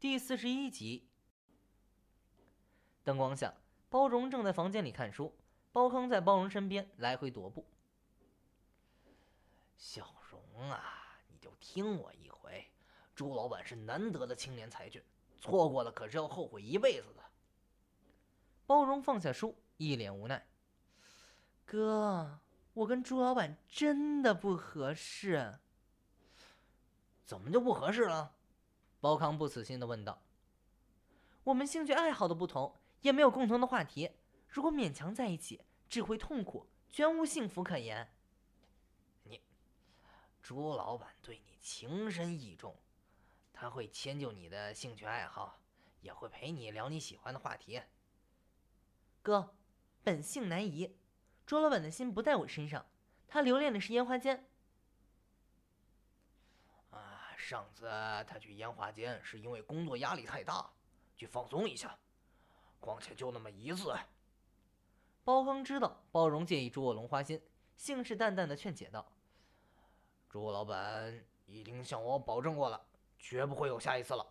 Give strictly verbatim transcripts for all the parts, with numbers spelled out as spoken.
第四十一集。灯光下，包容正在房间里看书，包康在包容身边来回踱步。 小荣啊，你就听我一回，朱老板是难得的青年才俊，错过了可是要后悔一辈子的。 包容放下书，一脸无奈。哥，我跟朱老板真的不合适。 怎么就不合适了？ 包康不死心地问道。我们兴趣爱好的不同，也没有共同的话题，如果勉强在一起，只会痛苦，绝无幸福可言。 你，朱老板对你情深意重，他会迁就你的兴趣爱好，也会陪你聊你喜欢的话题。 哥，本性难移，朱老板的心不在我身上，他留恋的是烟花间。 啊，上次他去烟花间是因为工作压力太大，去放松一下，况且就那么一次。 包康知道包容介意朱卧龙花心，信誓旦旦地劝解道：“ 朱老板已经向我保证过了，绝不会有下一次了。”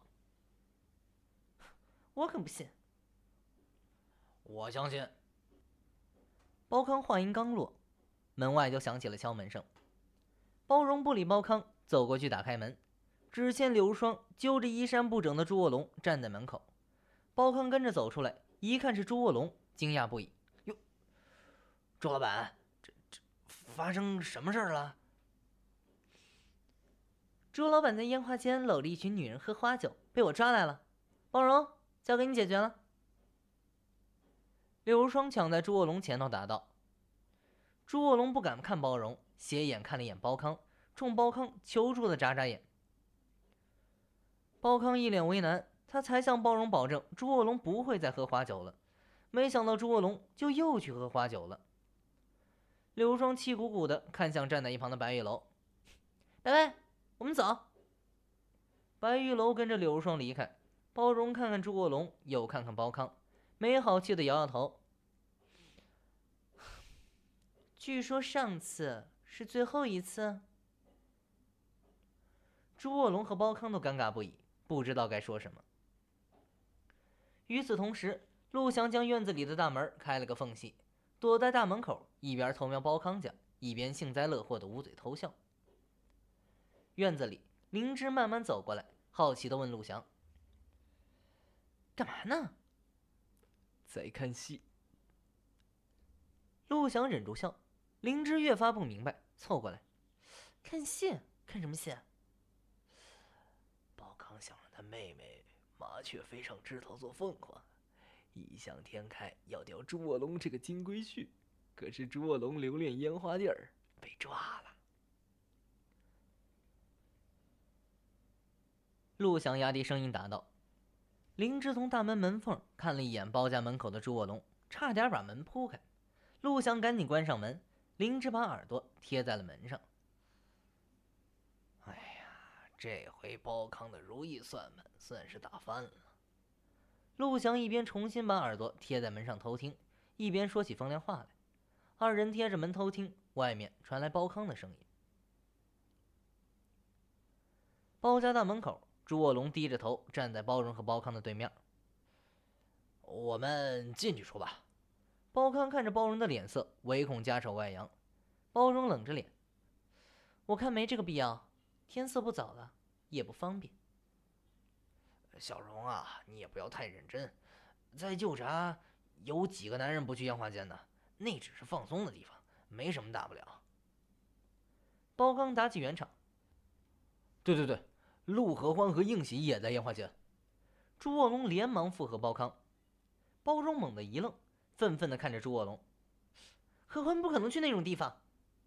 我可不信。 我相信。 包康话音刚落，门外就响起了敲门声。包容不理包康，走过去打开门，只见柳如霜揪着衣衫不整的朱卧龙站在门口。包康跟着走出来，一看是朱卧龙，惊讶不已。 哟，朱老板，这这发生什么事了？ 朱老板在烟花间搂着一群女人喝花酒，被我抓来了。包容，交给你解决了。柳如霜抢在朱卧龙前头答道。朱卧龙不敢看包容，斜眼看了一眼包康，冲包康求助的眨眨眼。包康一脸为难，他才向包容保证朱卧龙不会再喝花酒了，没想到朱卧龙就又去喝花酒了。柳如霜气鼓鼓的看向站在一旁的白玉楼，拜拜，我们走。白玉楼跟着柳如霜离开，包容看看朱卧龙，又看看包康，没好气的摇摇头。据说上次是最后一次。朱卧龙和包康都尴尬不已，不知道该说什么。与此同时，陆翔将院子里的大门开了个缝隙，躲在大门口，一边偷瞄包康家，一边幸灾乐祸的捂嘴偷笑。院子里，灵芝慢慢走过来，好奇地问陆翔：“干嘛呢？” 在看戏。 陆翔忍住笑，灵芝越发不明白，凑过来：“看戏？看什么戏？” 包康想让他妹妹麻雀飞上枝头做凤凰， 异想天开要钓朱卧龙这个金龟婿，可是朱卧龙留恋烟花地儿，被抓了。 陆翔压低声音答道。灵芝从大门门缝看了一眼包家门口的朱卧龙，差点把门扑开。陆翔赶紧关上门，灵芝把耳朵贴在了门上。 哎呀，这回包康的如意算盘算是打翻了。 陆翔一边重新把耳朵贴在门上偷听，一边说起风凉话来。二人贴着门偷听，外面传来包康的声音。包家大门口，朱卧龙低着头站在包容和包康的对面。 我们进去说吧。 包康看着包容的脸色，唯恐家丑外扬。包容冷着脸：“我看没这个必要，天色不早了，也不方便。” 小荣啊，你也不要太认真。在旧闸有几个男人不去烟花间呢？那只是放松的地方，没什么大不了。 包康打起圆场：“ 对对对，陆合欢和应喜也在烟花间。” 朱卧龙连忙附和包康。包容猛地一愣，愤愤地看着朱卧龙：“合欢不可能去那种地方。”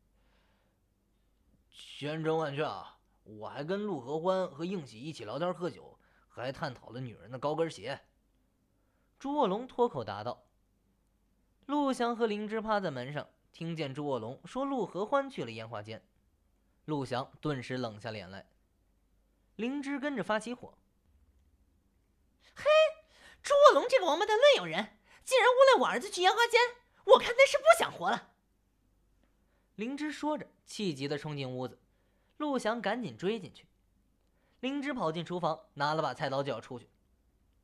千真万确啊！我还跟陆合欢和应喜一起聊天喝酒，还探讨了女人的高跟鞋。 朱卧龙脱口答道。陆翔和灵芝趴在门上，听见朱卧龙说陆合欢去了烟花间，陆翔顿时冷下脸来。灵芝跟着发起火：“嘿，朱卧龙这个王八蛋乱咬人，竟然诬赖我儿子去烟花间，我看他是不想活了。”灵芝说着，气急地冲进屋子，陆翔赶紧追进去。灵芝跑进厨房，拿了把菜刀就要出去，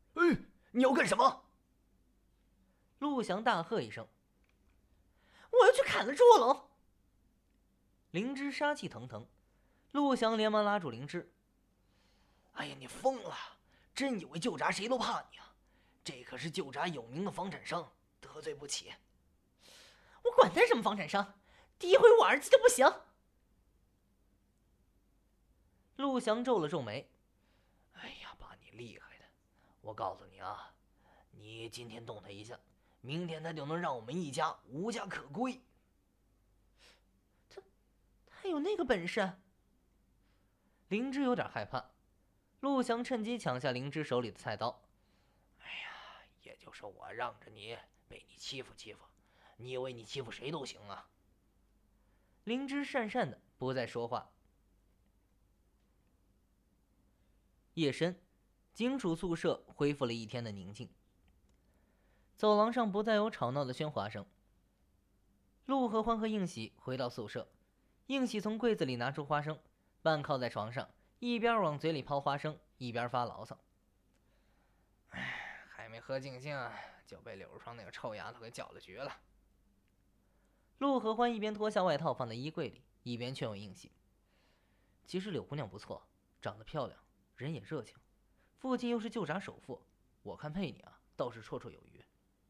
哎，你要干什么？ 陆翔大喝一声：“我要去砍了朱卧龙！”灵芝杀气腾腾，陆翔连忙拉住灵芝：“ 哎呀，你疯了！真以为旧闸谁都怕你啊？这可是旧闸有名的房产商，得罪不起。” 我管他什么房产商，诋毁我儿子就不行。陆翔皱了皱眉：“ 哎呀，爸你厉害的！我告诉你啊，你今天动他一下，明天他就能让我们一家无家可归。” 他，他有那个本事？灵芝有点害怕。陆翔趁机抢下灵芝手里的菜刀：“ 哎呀，也就是我让着你，被你欺负欺负。你以为你欺负谁都行啊？” 灵芝讪讪的不再说话。夜深，警署宿舍恢复了一天的宁静。走廊上不再有吵闹的喧哗声。陆合欢和应喜回到宿舍，应喜从柜子里拿出花生，半靠在床上，一边往嘴里抛花生，一边发牢骚：“ 哎，还没喝尽兴，就被柳霜那个臭丫头给搅了局了。” 陆合欢一边脱下外套放在衣柜里，一边劝慰应喜：“其实柳姑娘不错，长得漂亮，人也热情，父亲又是旧闸首富，我看配你啊，倒是绰绰有余。”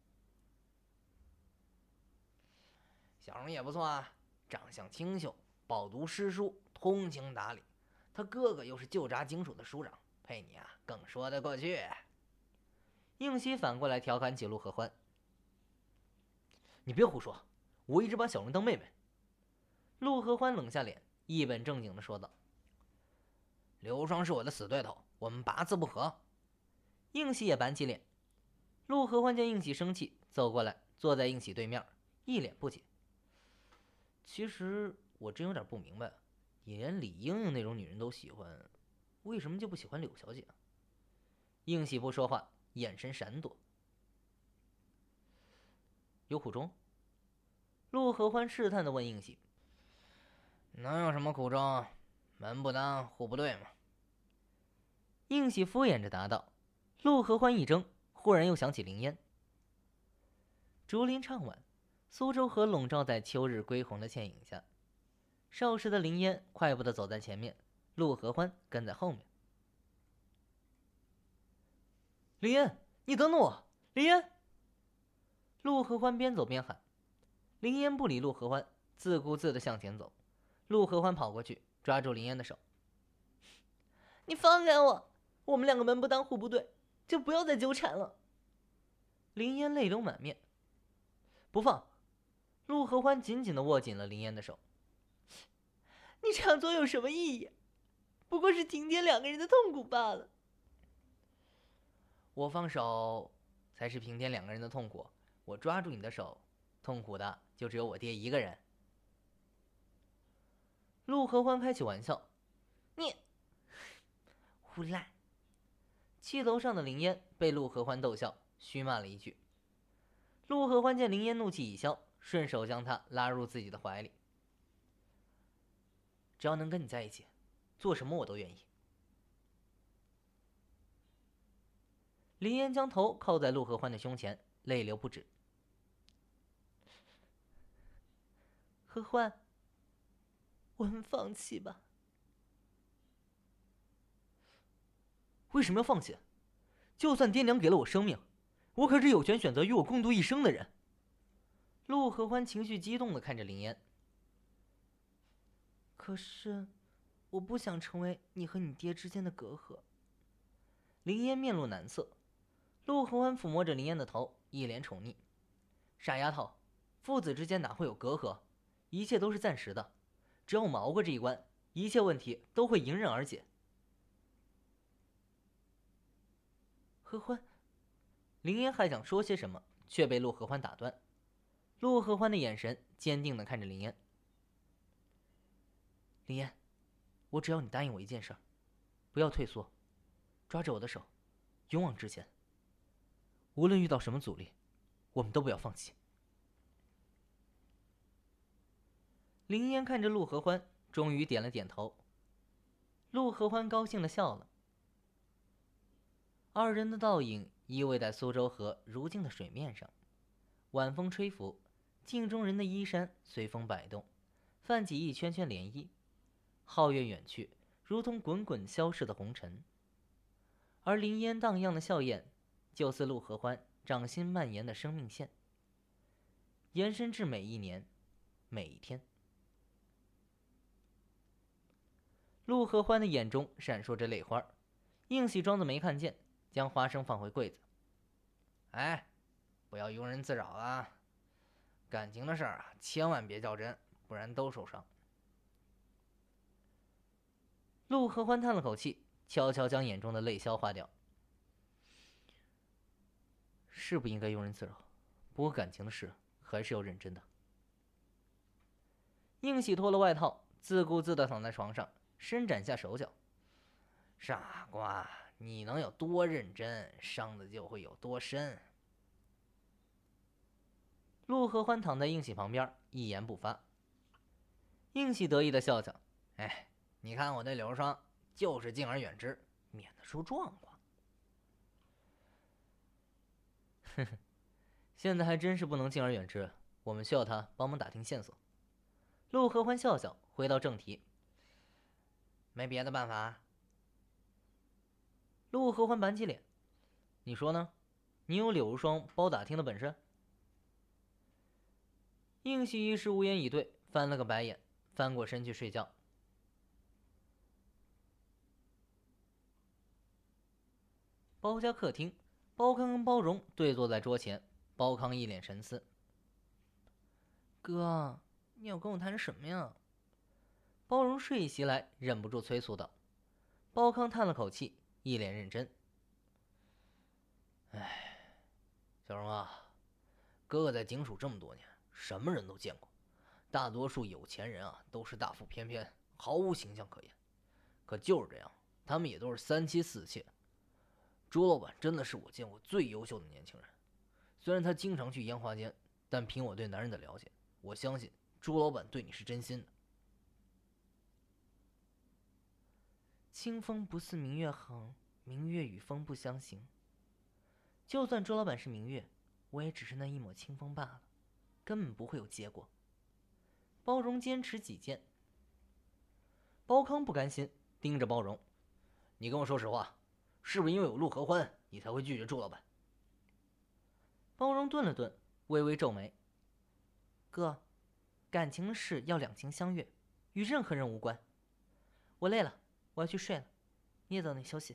小荣也不错啊，长相清秀，饱读诗书，通情达理。他哥哥又是旧闸警署的署长，配你啊更说得过去。 应喜反过来调侃起陆合欢：“你别胡说，我一直把小荣当妹妹。”陆合欢冷下脸，一本正经地说道：“ 刘双是我的死对头，我们八字不合。” 应喜也板起脸。陆合欢见应喜生气，走过来坐在应喜对面，一脸不解：“其实我真有点不明白，你连李英英那种女人都喜欢，为什么就不喜欢柳小姐？”应喜不说话，眼神闪躲。有苦衷？陆合欢试探地问应喜：“ 能有什么苦衷？门不当户不对嘛。” 应喜敷衍着答道。陆合欢一怔，忽然又想起林烟。竹林唱晚，苏州河笼罩在秋日归红的倩影下。少时的林烟快步地走在前面，陆合欢跟在后面。“林烟，你等等我！林烟！”陆合欢边走边喊。林烟不理陆合欢，自顾自地向前走。陆合欢跑过去，抓住林烟的手：“你放开我！我们两个门不当户不对，就不要再纠缠了。”林烟泪流满面。“不放！”陆合欢紧紧地握紧了林烟的手。“你这样做有什么意义？不过是停减两个人的痛苦罢了。”“我放手才是平添两个人的痛苦，我抓住你的手，痛苦的就只有我爹一个人。”陆合欢开起玩笑：“你胡赖！”七楼上的林烟被陆合欢逗笑，虚骂了一句。陆合欢见林烟怒气已消，顺手将她拉入自己的怀里：“只要能跟你在一起，做什么我都愿意。”林烟将头靠在陆合欢的胸前，泪流不止。“合欢，我们放弃吧。”“为什么要放弃？就算爹娘给了我生命，我可是有权选择与我共度一生的人。”陆合欢情绪激动地看着林烟：“可是，我不想成为你和你爹之间的隔阂。”林烟面露难色。陆合欢抚摸着林烟的头，一脸宠溺：“傻丫头，父子之间哪会有隔阂？一切都是暂时的，只要我们熬过这一关，一切问题都会迎刃而解。”合欢，林烟还想说些什么，却被陆合欢打断。陆合欢的眼神坚定地看着林烟：“林烟，我只要你答应我一件事，不要退缩，抓着我的手，勇往直前。无论遇到什么阻力，我们都不要放弃。”林烟看着陆合欢，终于点了点头。陆合欢高兴地笑了：“ 二人的倒影依偎在苏州河如镜的水面上，晚风吹拂，镜中人的衣衫随风摆动，泛起一圈圈涟漪。皓月远去，如同滚滚消逝的红尘，而林烟荡漾的笑靥，就似陆合欢掌心蔓延的生命线，延伸至每一年，每一天。陆合欢的眼中闪烁着泪花，应喜装作没看见，将花生放回柜子。 哎，不要庸人自扰了，感情的事儿啊，千万别较真，不然都受伤。 陆合欢叹了口气，悄悄将眼中的泪消化掉。是不应该庸人自扰，不过感情的事还是要认真的。应喜脱了外套，自顾自地躺在床上，伸展下手脚。 傻瓜，你能有多认真，伤的就会有多深。 陆合欢躺在应喜旁边，一言不发。应喜得意地笑笑：“ 哎，你看我对柳霜就是敬而远之，免得出状况。” 呵呵，现在还真是不能敬而远之，我们需要他帮忙打听线索。陆合欢笑笑，回到正题：“ 没别的办法？” 陆合欢板起脸：“你说呢？你有柳如霜包打听的本事？”应喜一时无言以对，翻了个白眼，翻过身去睡觉。包家客厅，包康跟包荣对坐在桌前，包康一脸沉思：“哥，你要跟我谈什么呀？”包荣睡意袭来，忍不住催促道。包康叹了口气，一脸认真：“ 哎，小荣啊，哥哥在警署这么多年，什么人都见过，大多数有钱人啊都是大腹翩翩，毫无形象可言。可就是这样，他们也都是三妻四妾。朱老板真的是我见过最优秀的年轻人，虽然他经常去烟花间，但凭我对男人的了解，我相信朱老板对你是真心的。” 清风不似明月横，明月与风不相行。就算周老板是明月，我也只是那一抹清风罢了，根本不会有结果。包荣坚持己见。包康不甘心，盯着包荣：“ 你跟我说实话，是不是因为有陆合欢，你才会拒绝朱老板？” 包荣顿了顿，微微皱眉：“哥，感情的事要两情相悦，与任何人无关。我累了，我要去睡了，你也早点休息。”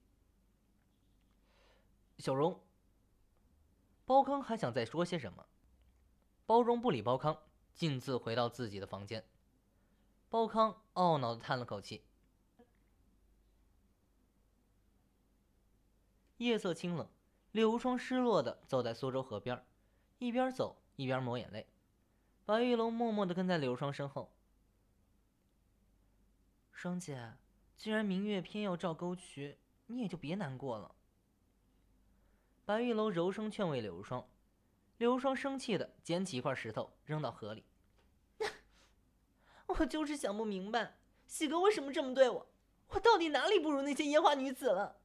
小荣，包康还想再说些什么，包荣不理包康，径自回到自己的房间。包康懊恼地叹了口气。夜色清冷，柳无双失落地走在苏州河边，一边走一边抹眼泪。白玉楼默默地跟在柳无双身后。双姐，既然明月偏要照沟渠，你也就别难过了。白玉楼柔声劝慰柳如霜，柳如霜生气的捡起一块石头扔到河里。我就是想不明白，喜哥为什么这么对我？我到底哪里不如那些烟花女子了？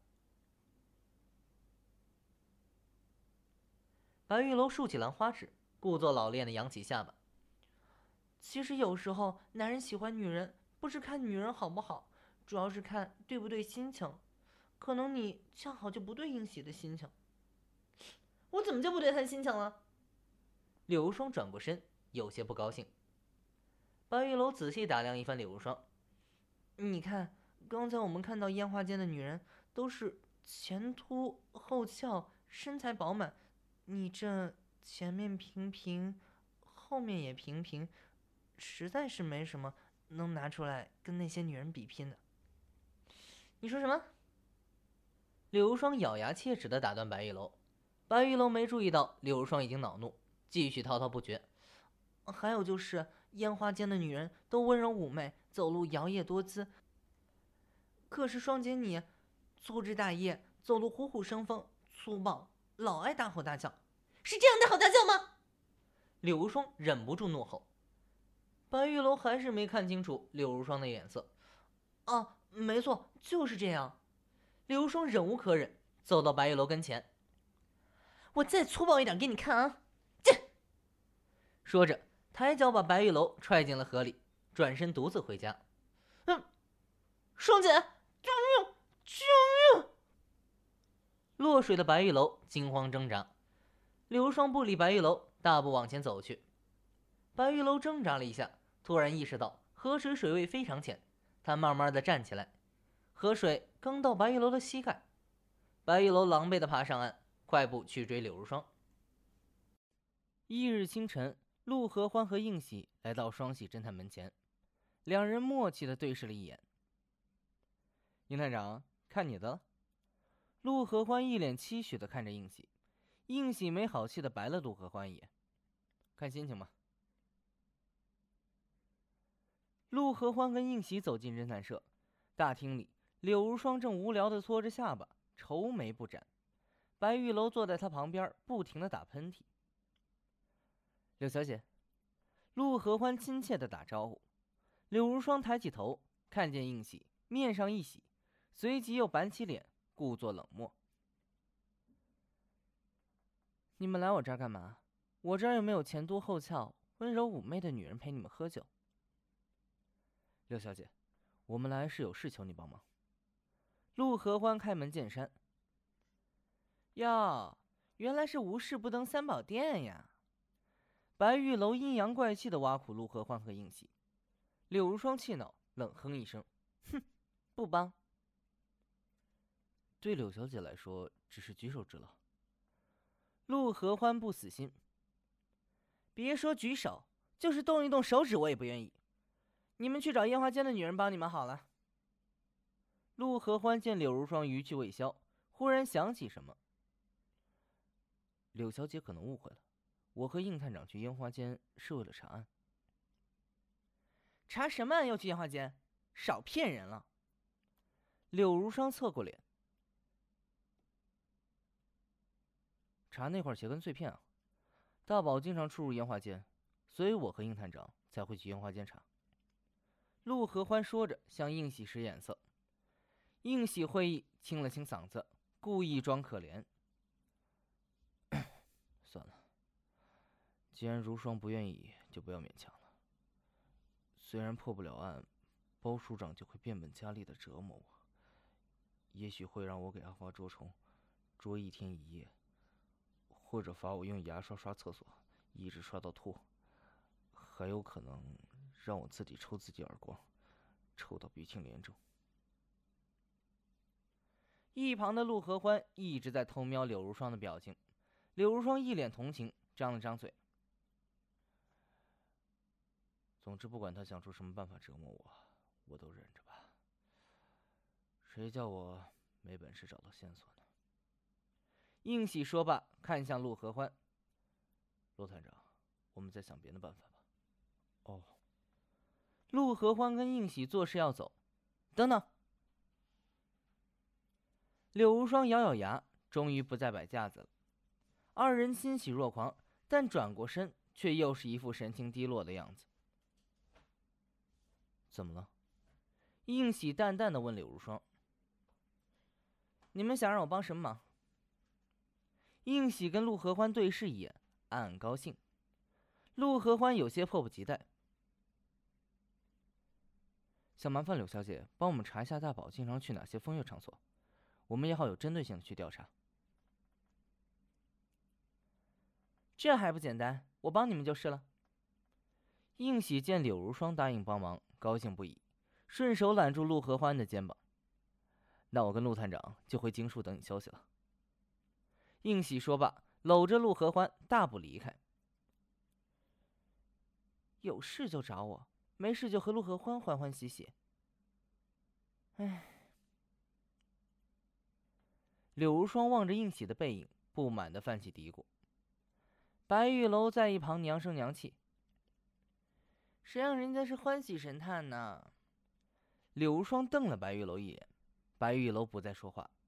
白玉楼竖起兰花指，故作老练的扬起下巴。其实有时候，男人喜欢女人，不是看女人好不好，主要是看对不对心情。可能你恰好就不对应喜的心情。我怎么就不对他心情了？柳如霜转过身，有些不高兴。白玉楼仔细打量一番柳如霜，你看，刚才我们看到烟花间的女人都是前凸后翘，身材饱满，你这前面平平，后面也平平，实在是没什么能拿出来跟那些女人比拼的。你说什么？柳如霜咬牙切齿地打断白玉楼。白玉楼没注意到柳如霜已经恼怒，继续滔滔不绝。还有就是烟花间的女人都温柔妩媚，走路摇曳多姿，可是双姐你粗枝大叶，走路虎虎生风，粗暴，老爱大吼大叫。是这样大吼大叫吗？柳如霜忍不住怒吼。白玉楼还是没看清楚柳如霜的眼色。啊，没错，就是这样。柳如霜忍无可忍， 走到白玉楼跟前。我再粗暴一点给你看啊！这说着，抬脚把白玉楼踹进了河里，转身独自回家。嗯，双姐，救命！救命！落水的白玉楼惊慌挣扎，柳如霜不理白玉楼，大步往前走去。白玉楼挣扎了一下，突然意识到河水水位非常浅，他慢慢的站起来，河水刚到白玉楼的膝盖。白玉楼狼狈的爬上岸，快步去追柳如霜。翌日清晨，陆合欢和应喜来到双喜侦探门前，两人默契的对视了一眼。应探长，看你的了。陆合欢一脸期许的看着应喜，应喜没好气的白了陆合欢一眼，看心情吧。陆合欢跟应喜走进侦探社，大厅里，柳如霜正无聊的搓着下巴，愁眉不展。白玉楼坐在他旁边，不停的打喷嚏。柳小姐，陆合欢亲切的打招呼。柳如霜抬起头，看见应喜，面上一喜，随即又板起脸，故作冷漠。你们来我这儿干嘛？我这儿又没有前凸后翘、温柔妩媚的女人陪你们喝酒。柳小姐，我们来是有事求你帮忙。陆合欢开门见山。哟，原来是无事不登三宝殿呀！白玉楼阴阳怪气的挖苦陆合欢和应喜。柳如霜气恼，冷哼一声：“哼，不帮。对柳小姐来说，只是举手之劳。”陆合欢不死心：“别说举手，就是动一动手指，我也不愿意。你们去找烟花间的女人帮你们好了。”陆合欢见柳如霜余气未消，忽然想起什么：“柳小姐可能误会了，我和应探长去烟花间是为了查案。”查什么案？又去烟花间？少骗人了！柳如霜侧过脸：“查那块鞋跟碎片啊。大宝经常出入烟花间，所以我和应探长才会去烟花间查。”陆合欢说着，向应喜使眼色。应喜会意，清了清嗓子，故意装可怜：“算了，既然如霜不愿意，就不要勉强了。虽然破不了案，包署长就会变本加厉的折磨我，也许会让我给阿花捉虫，捉一天一夜，或者罚我用牙刷刷厕所，一直刷到吐，还有可能让我自己抽自己耳光，抽到鼻青脸肿。”一旁的陆合欢一直在偷瞄柳如霜的表情，柳如霜一脸同情，张了张嘴：“总之，不管他想出什么办法折磨我，我都忍着吧。谁叫我没本事找到线索呢？”应喜说罢，看向陆合欢：“陆探长，我们再想别的办法吧。”哦。陆合欢跟应喜做事要走。等等。柳如霜咬咬牙，终于不再摆架子了。二人欣喜若狂，但转过身，却又是一副神情低落的样子。怎么了？应喜淡淡的问柳如霜：“你们想让我帮什么忙？”应喜跟陆合欢对视一眼，暗暗高兴。陆合欢有些迫不及待：“想麻烦柳小姐帮我们查一下大宝经常去哪些风月场所，我们也好有针对性的去调查。”这还不简单，我帮你们就是了。应喜见柳如霜答应帮忙，高兴不已，顺手揽住陆合欢的肩膀：“那我跟陆探长就回京树等你消息了。”应喜说罢，搂着陆合欢大步离开。有事就找我，没事就和陆合欢欢欢喜喜。唉。柳如霜望着应喜的背影，不满地泛起嘀咕。白玉楼在一旁娘声娘气：“谁让人家是欢喜神探呢？”柳如霜瞪了白玉楼一眼，白玉楼不再说话，